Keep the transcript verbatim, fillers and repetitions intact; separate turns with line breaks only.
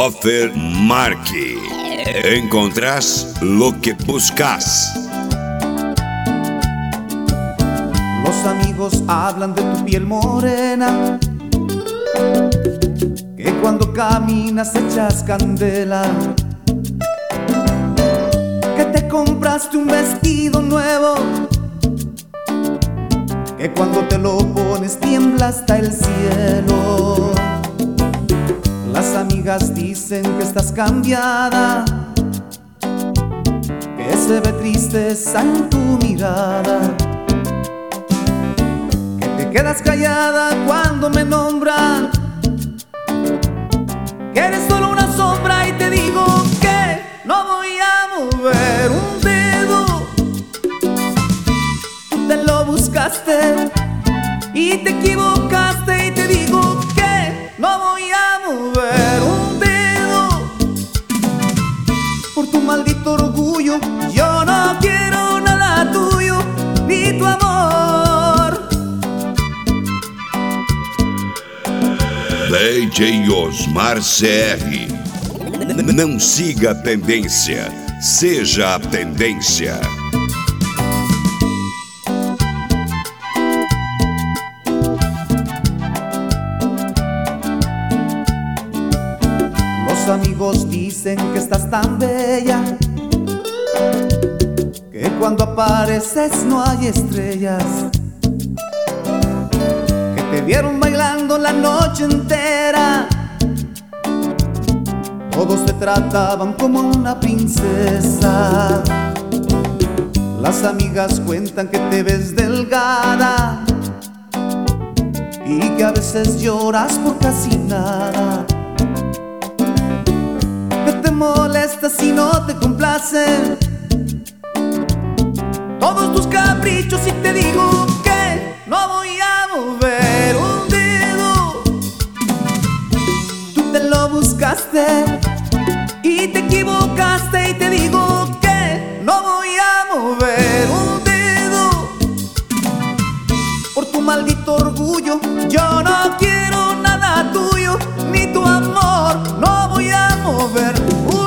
Offer Marque. Encontrás lo que buscas.
Los amigos hablan de tu piel morena, que cuando caminas echas candela, que te compraste un vestido nuevo, que cuando te lo pones tiembla hasta el cielo. Las amigas dicen que estás cambiada, que se ve tristeza en tu mirada, que te quedas callada cuando me nombran, que eres solo una sombra, y te digo que no voy a mover un dedo. Tú te lo buscaste y te equivocaste, y te digo que no voy a mover un dedo. Por tu maldito orgullo yo no quiero nada tuyo, ni tu amor.
D J Osmar C R. Não siga a tendência, seja a tendência.
Los amigos dicen que estás tan bella, que cuando apareces no hay estrellas, que te vieron bailando la noche entera, todos te trataban como una princesa. Las amigas cuentan que te ves delgada y que a veces lloras por casi nada, que te molesta si no te complacen todos tus caprichos, y te digo que no voy a mover un dedo. Tú te lo buscaste y te equivocaste, y te digo que no voy a mover un dedo. Por tu maldito orgullo yo no quiero nada tuyo, ni tu amor. No voy a mover un